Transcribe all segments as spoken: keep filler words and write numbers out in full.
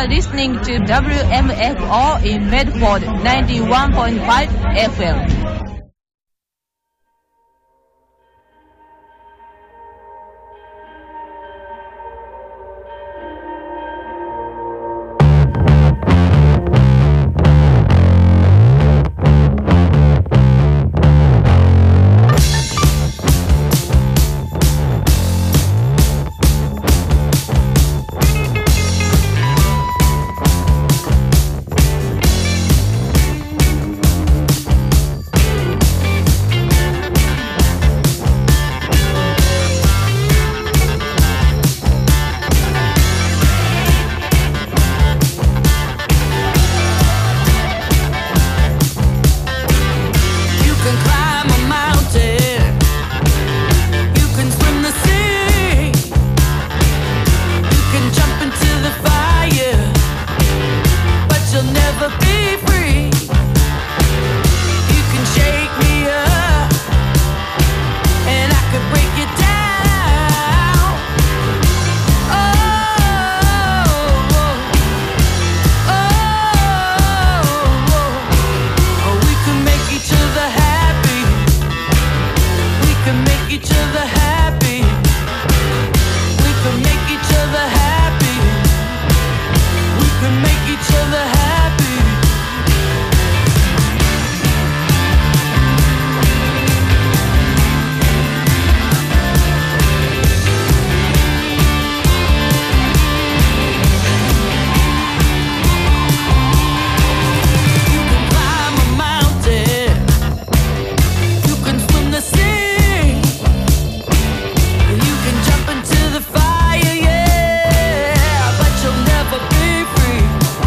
are listening to W M F O in Medford ninety-one point five F M. Into the fire, yeah, but you'll never be free.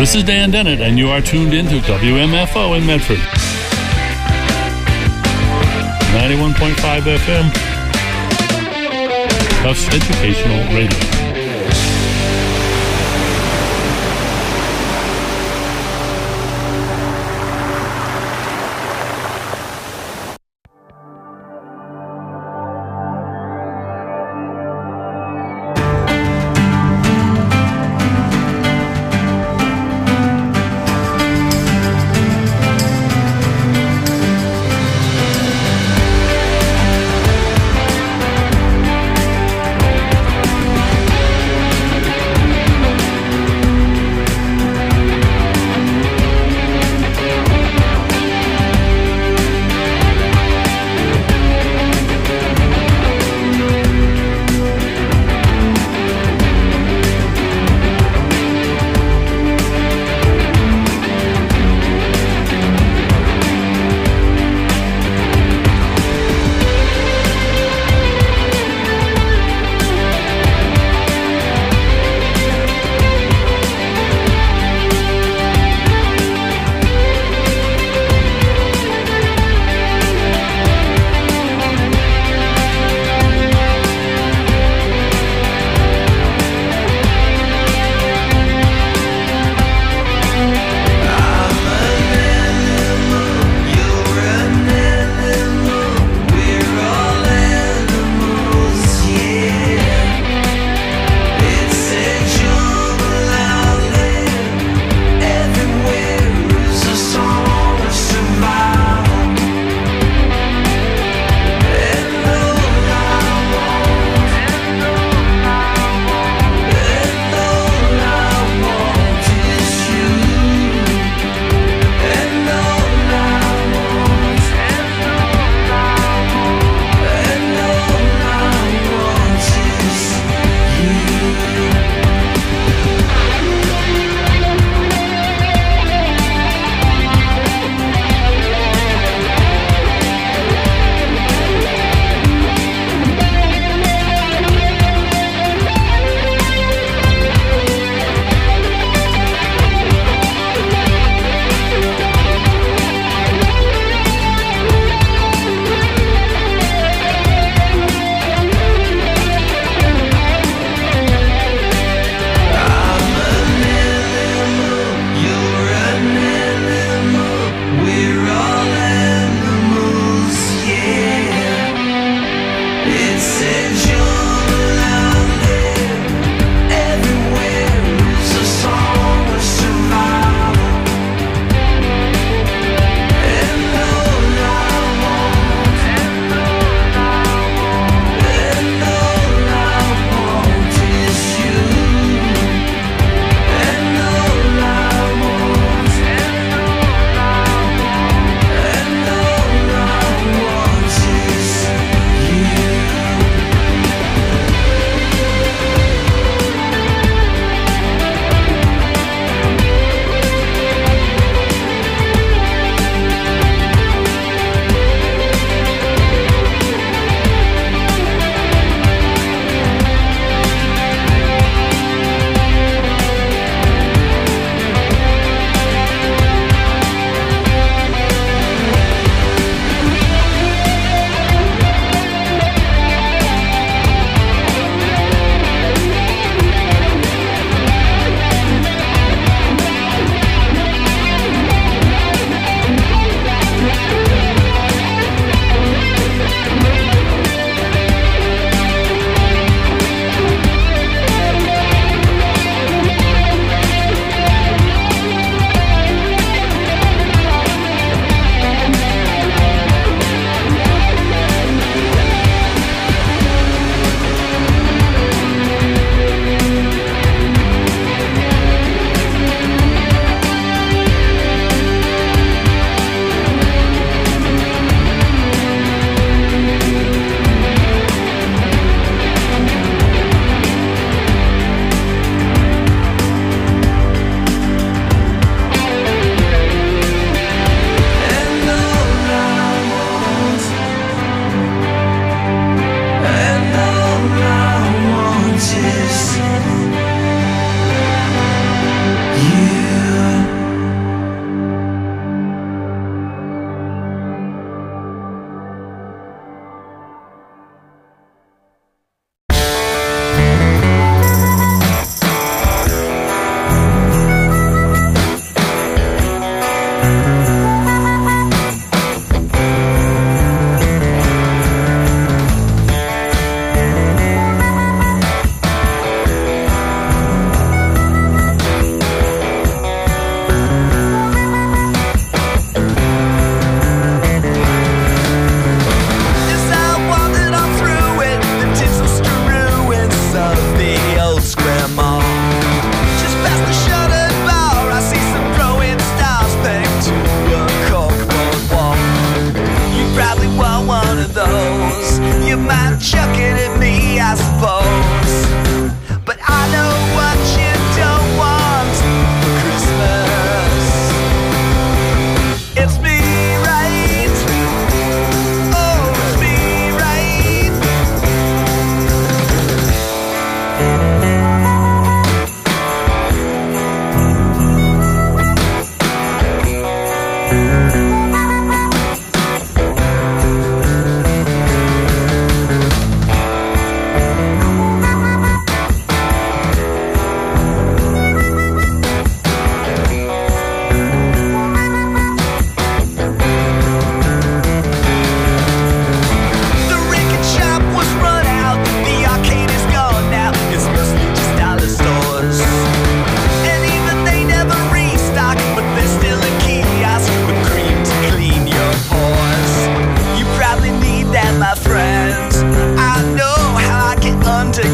This is Dan Dennett, and you are tuned into W M F O in Medford. ninety-one point five F M. Tufts Educational Radio.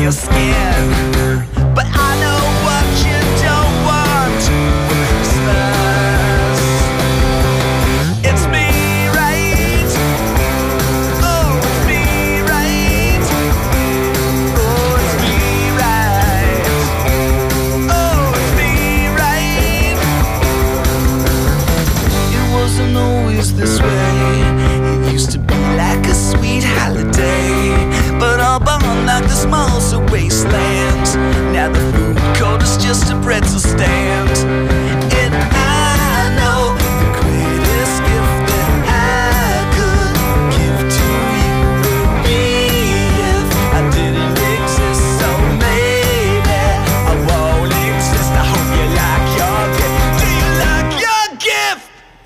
your skin. But I know what you don't want for Christmas. It's me, right? Oh, it's me, right? Oh, it's me, right? Oh, it's me, right? It wasn't always this way. It used to be like a sweet holiday, but all bummed like the smalls of wastelands. Now the food court is just a pretzel stand. And I know the greatest gift that I could give to you would be if I didn't exist. So maybe I won't exist. I hope you like your gift. Do you like your gift?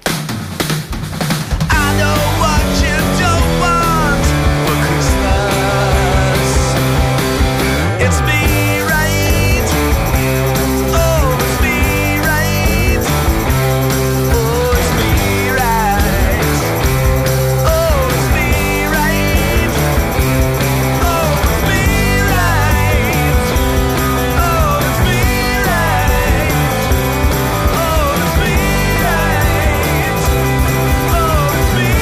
I know what you don't want for Christmas. It's me, right? Oh, it's me, right? Oh, it's me, right? Oh, it's me, right? Oh, it's me, right? Oh, it's me, right? Oh, it's me, right? Oh, it's me.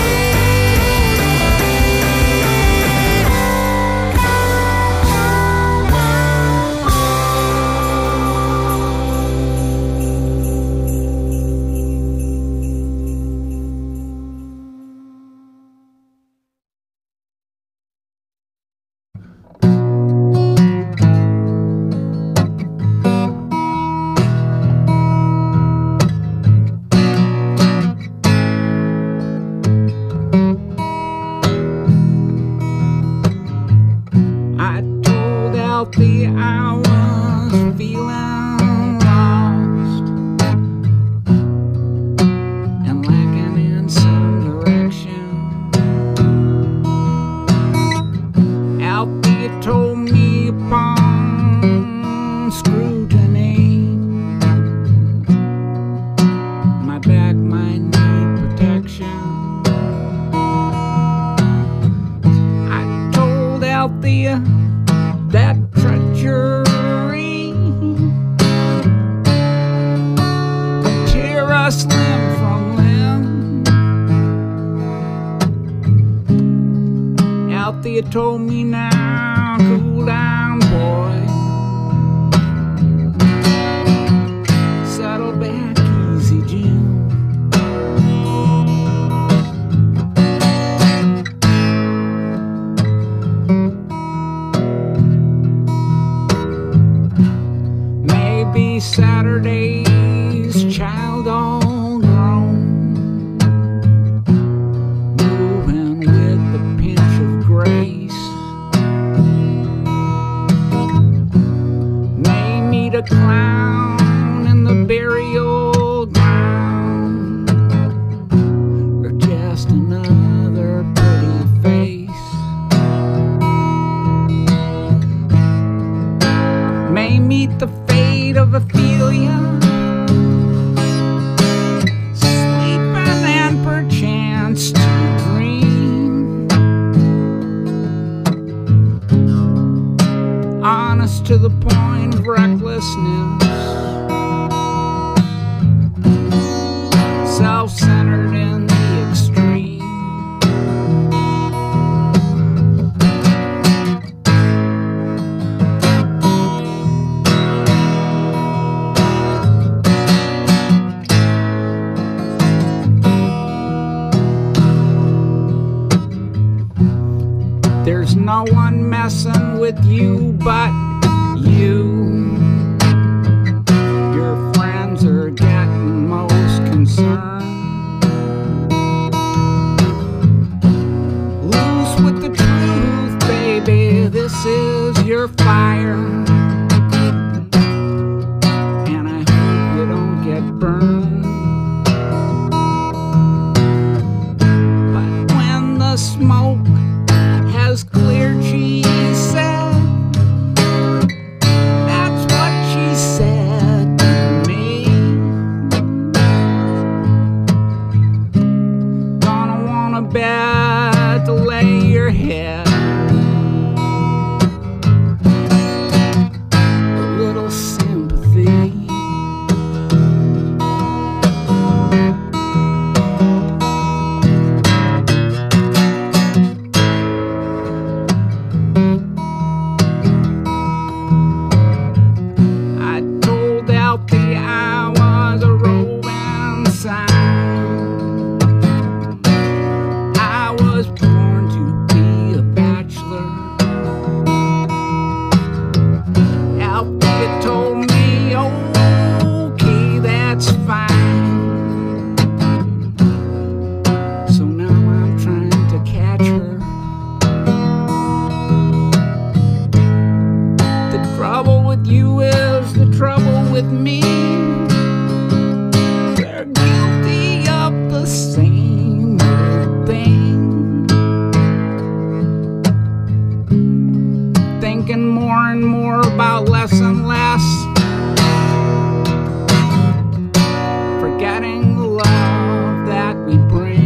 I told Alfie I was feeling lost and lacking in some direction. Alfie told me upon scrutiny my back might need protection. I told Althea that treachery would tear us limb from limb. Althea told me, now cool down, boy, settle back easy, Jim. Maybe Saturday's child all grown, moving with a pinch of grace. May meet a clown in the burial ground, or just another pretty face. May meet the fate of Ophelia, sleeping and perchance to dream. Honest to the point of recklessness, self-centered in the extreme. There's no one messing with you but you. Your friends are getting most concerned. Loose with the truth, baby, this is your fire. And I hope you don't get burned. But when the smoke has cleared, she said, that's what she said to me. Gonna want a bed to lay your head. thinking more and more about less and less. Forgetting the love that we bring.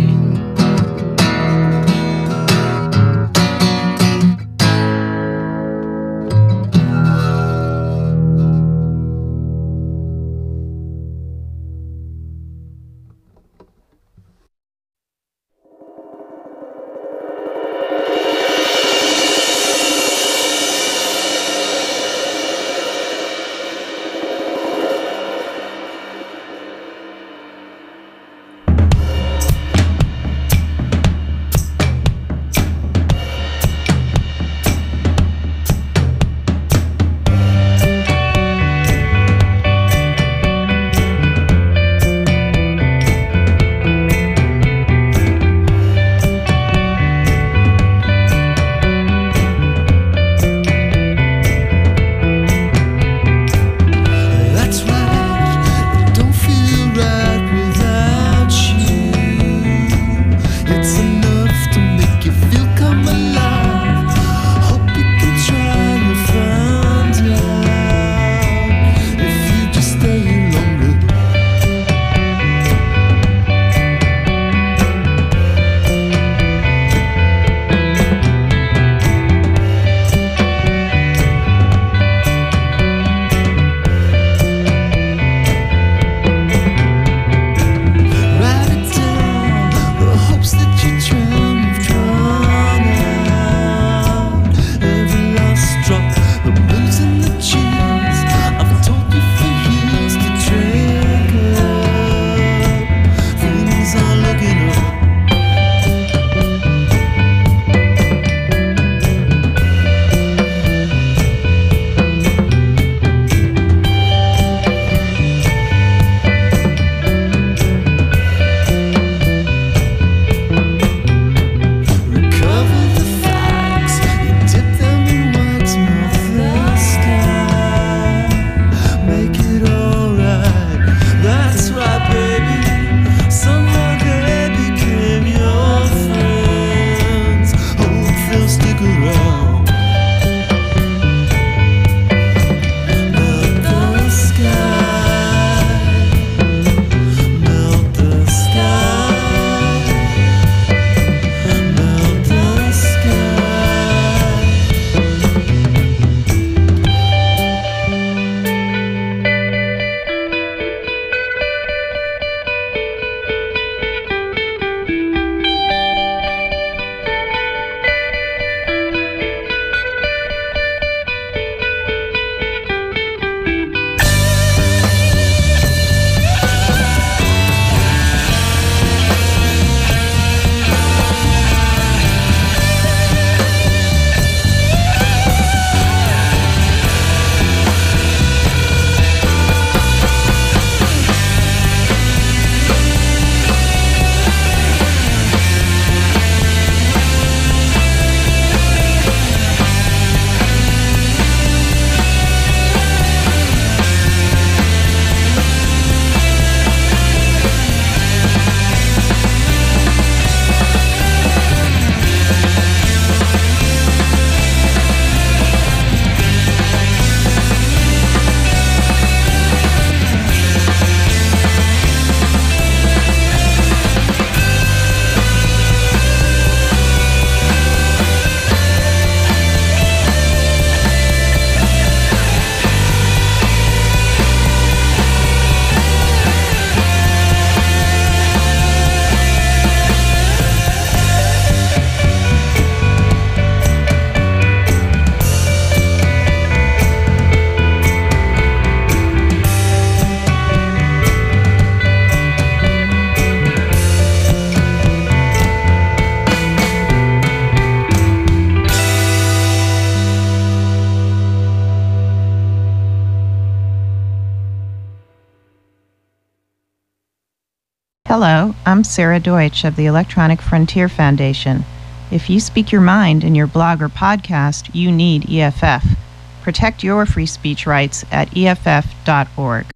Hello, I'm Sarah Deutsch of the Electronic Frontier Foundation. If you speak your mind in your blog or podcast, you need E F F. Protect your free speech rights at E F F dot org.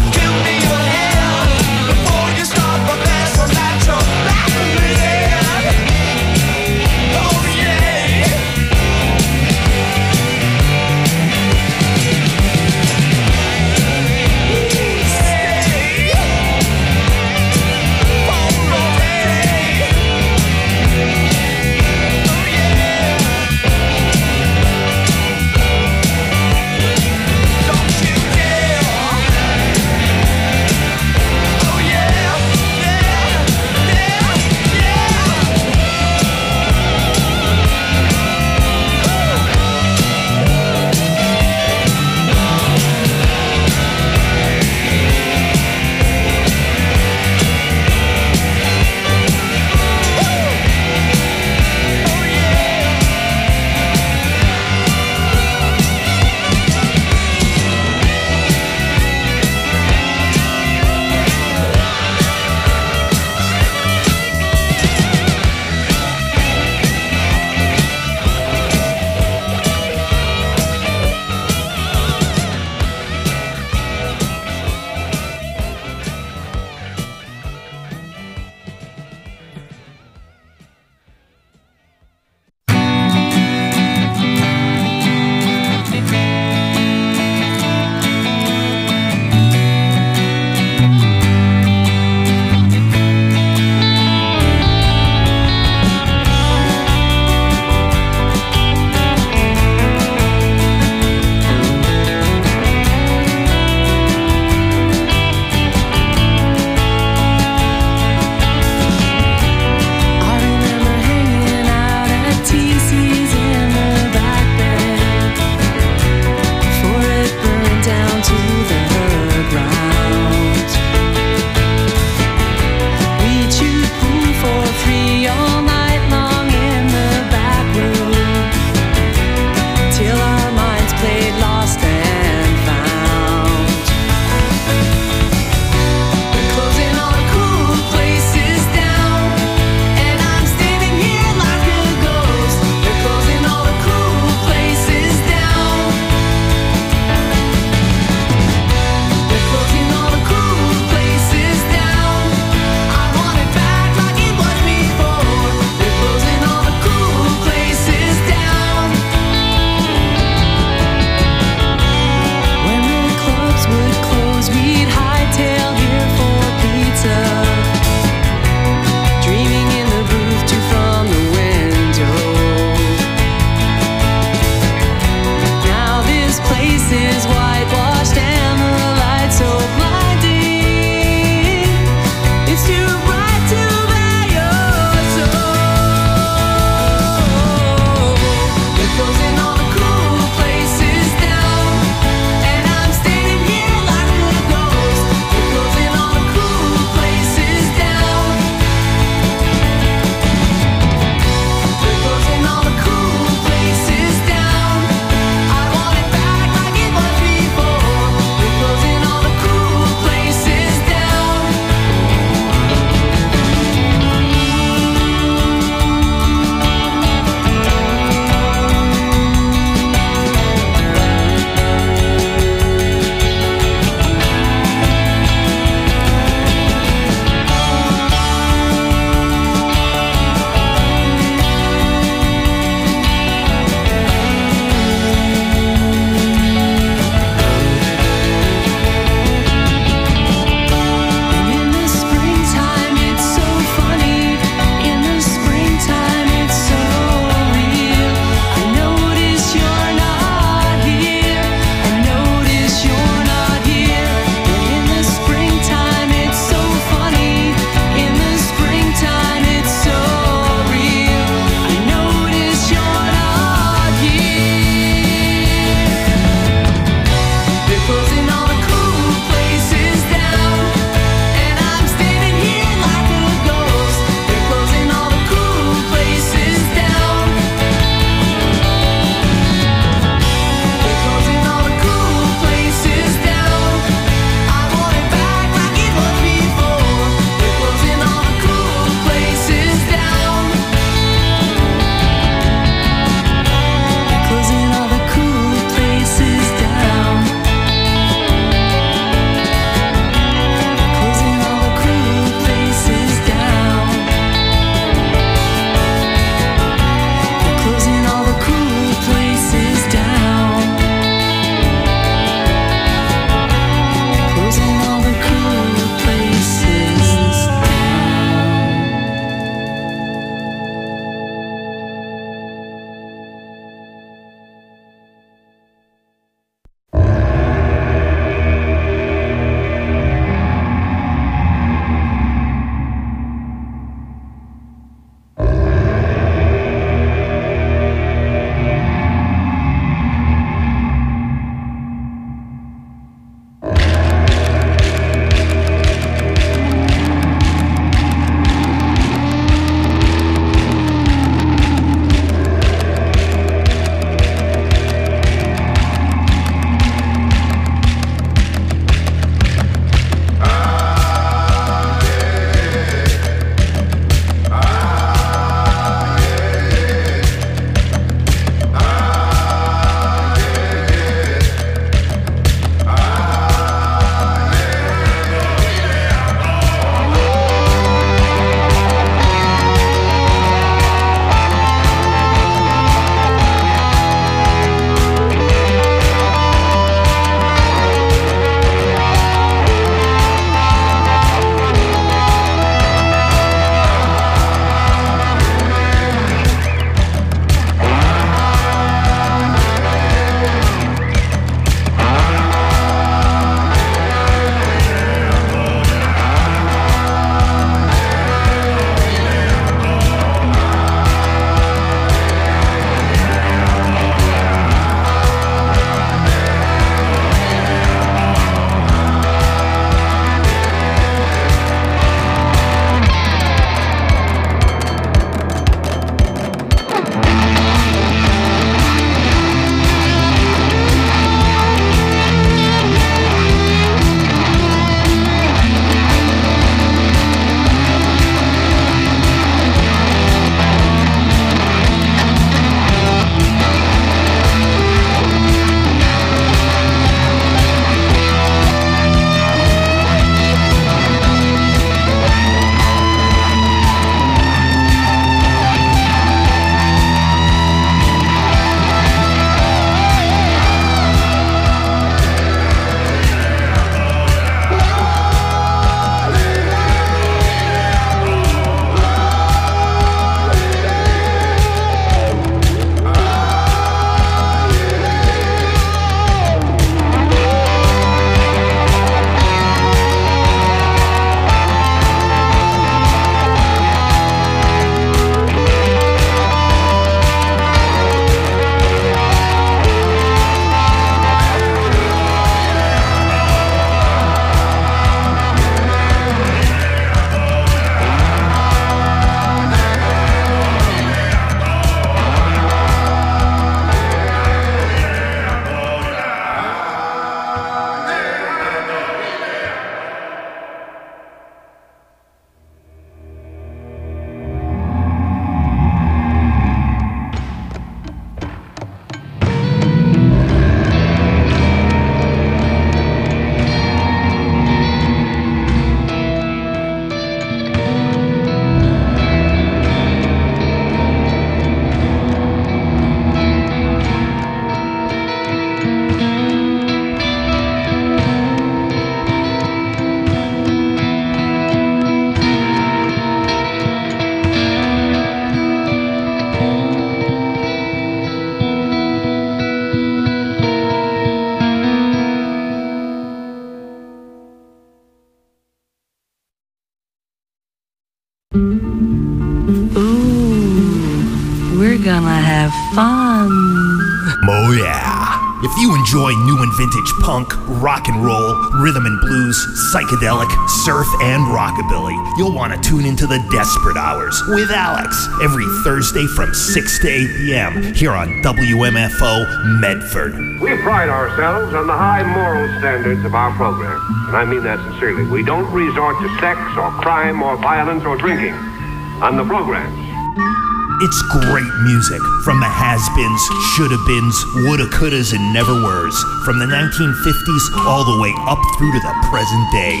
Ooh, we're gonna have fun. Oh yeah. If you enjoy new and vintage punk, rock and roll, rhythm and blues, psychedelic, surf, and rockabilly, you'll want to tune into the Desperate Hours with Alex every Thursday from six to eight p.m. here on W M F O Medford. We pride ourselves on the high moral standards of our program, and I mean that sincerely. We don't resort to sex or crime or violence or drinking on the programs. It's great music from the has-beens, shoulda-beens, woulda-couldas, and never-weres, from the nineteen fifties all the way up through to the present day.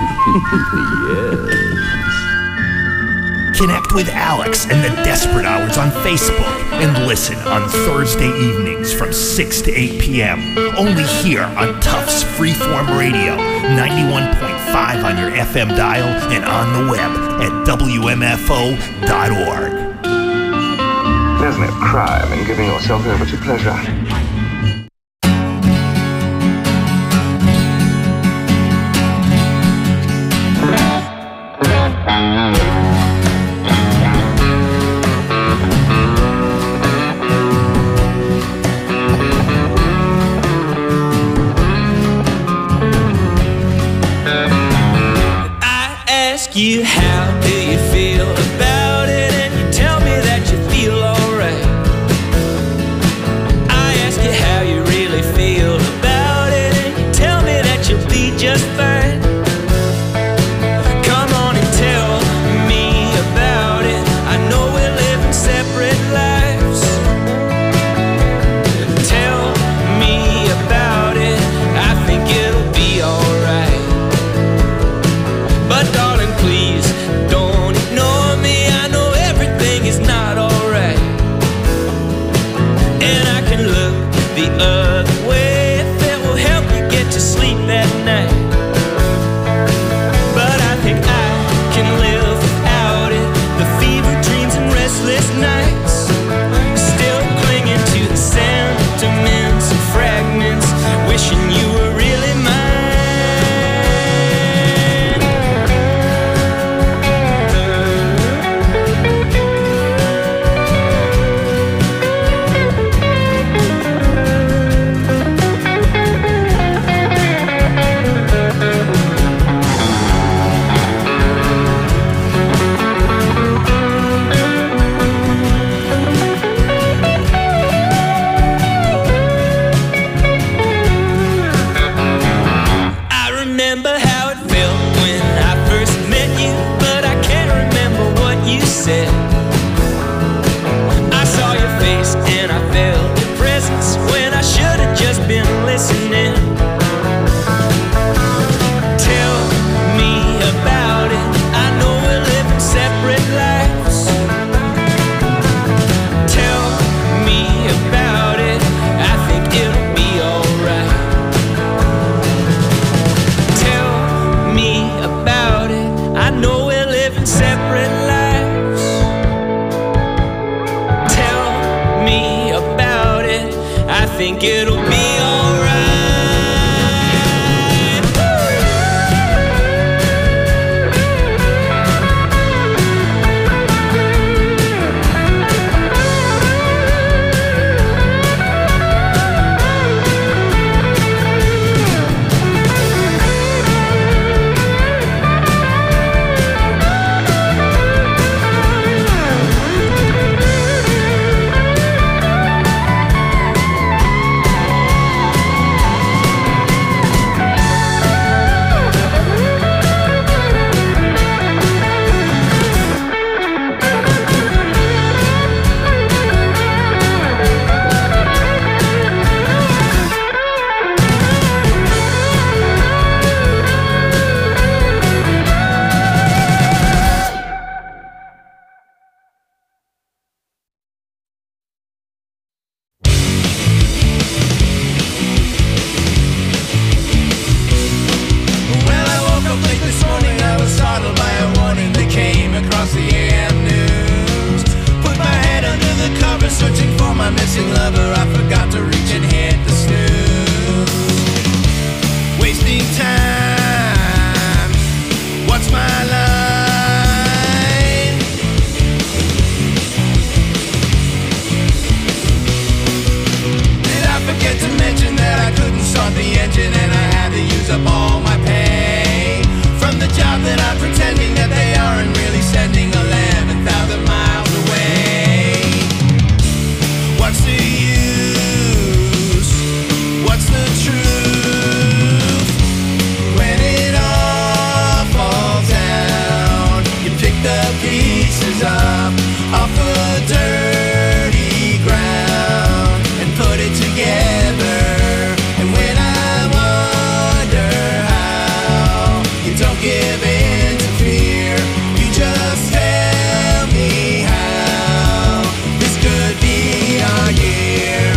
Yes. Connect with Alex and the Desperate Hours on Facebook and listen on Thursday evenings from six to eight p.m. only here on Tufts Freeform Radio, ninety-one point five on your F M dial and on the web at W M F O dot org. There's no crime in giving yourself over to pleasure. I ask you, how do you feel about it? And you tell me that you feel alright. I ask you how you really feel about it, and you tell me that you'll be just fine. Come on and tell me about it. I know we're living separate lives. Tell me about it. I think it'll be alright. But darling, please don't ignore me. I know everything is not alright, and I can look the other way if it will help you get to sleep at night. But I think I can live without it. The fever dreams and restless nights, still clinging to the sentiments and fragments, wishing you were really mine. I remember how it felt when I first met you, but I can't remember what you said. I saw your face and I felt your presence when I should have just been listening. Tell me about it. I know we're living separate lives. Tell me about it. I think it'll be alright. Tell me about it. I know we're living separate lives. Tell me about it. I think it'll be alright. pieces up off the dirty ground and put it together. And when I wonder how you don't give in to fear, you just tell me how this could be our year.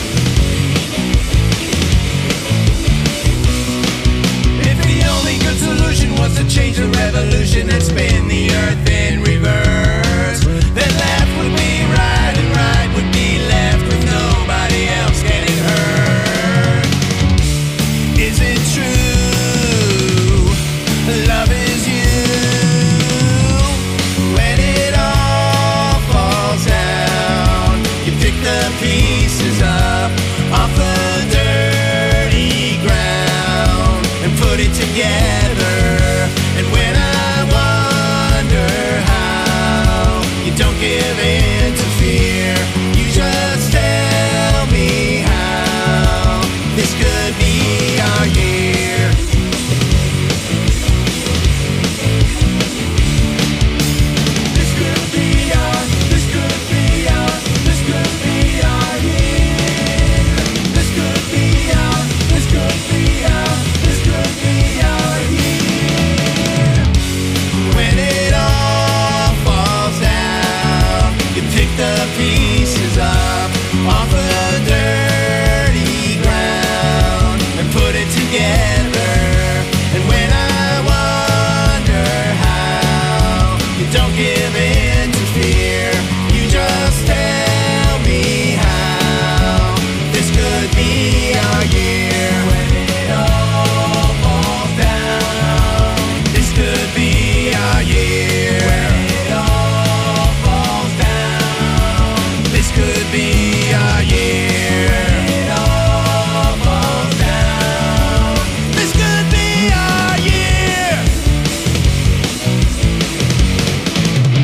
If the only good solution was to change the revolution and spin the earth in reverse, then left would be right and right would be left with nobody else getting hurt. Is it true? Love is you. When it all falls down, you pick the pieces up off the dirty ground and put it together. And when I wonder how you don't give in to fear, you just tell me how this could be our year. This could be our, this could be our, this could be our year. This could be our, this could be our, this could be our year. When it all falls down, you pick the pieces up off the dirty ground and put it together. And when I wonder how you don't give in to fear, you just tell me how this could be our year. When it all falls down, this could be our year. When it all falls down, this could be our year. When it all falls down, this could be our year.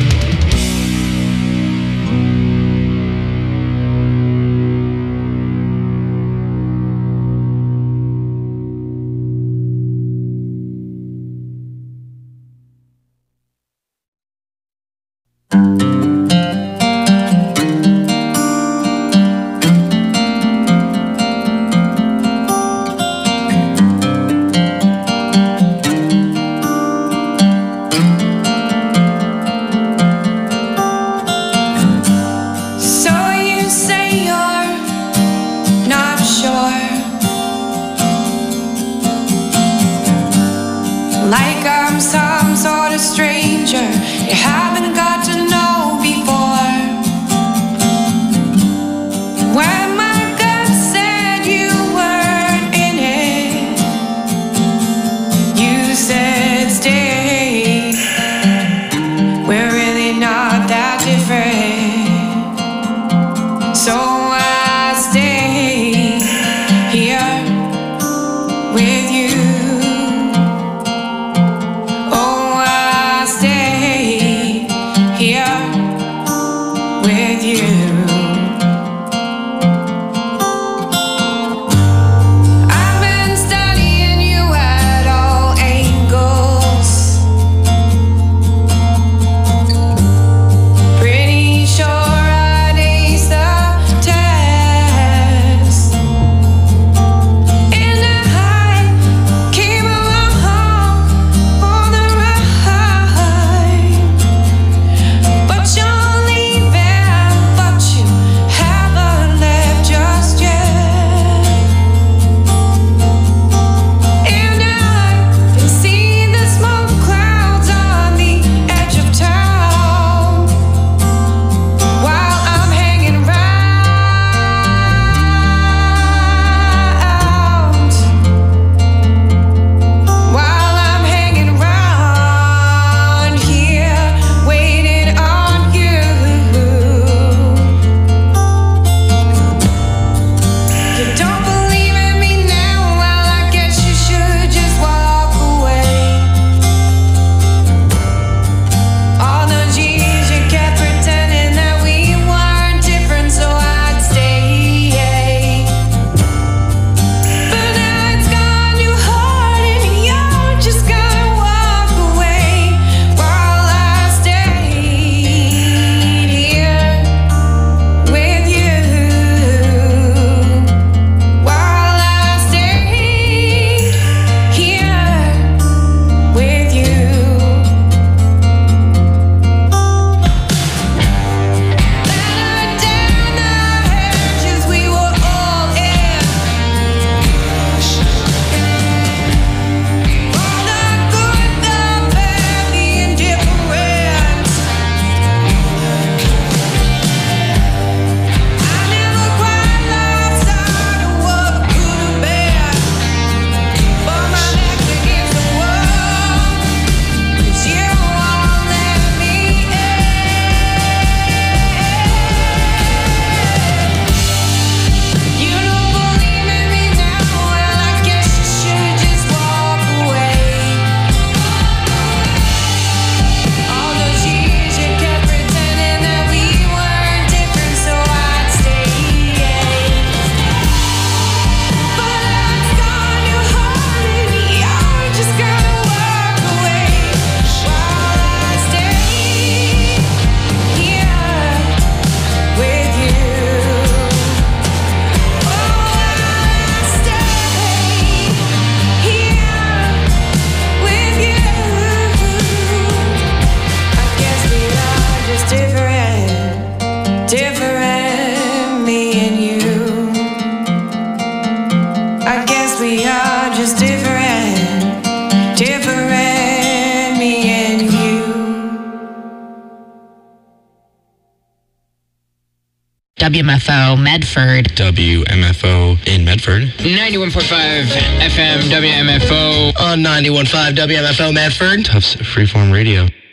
W M F O Medford. W M F O in Medford. ninety-one point five F M W M F O. On ninety-one point five W M F O Medford. Tufts Freeform Radio.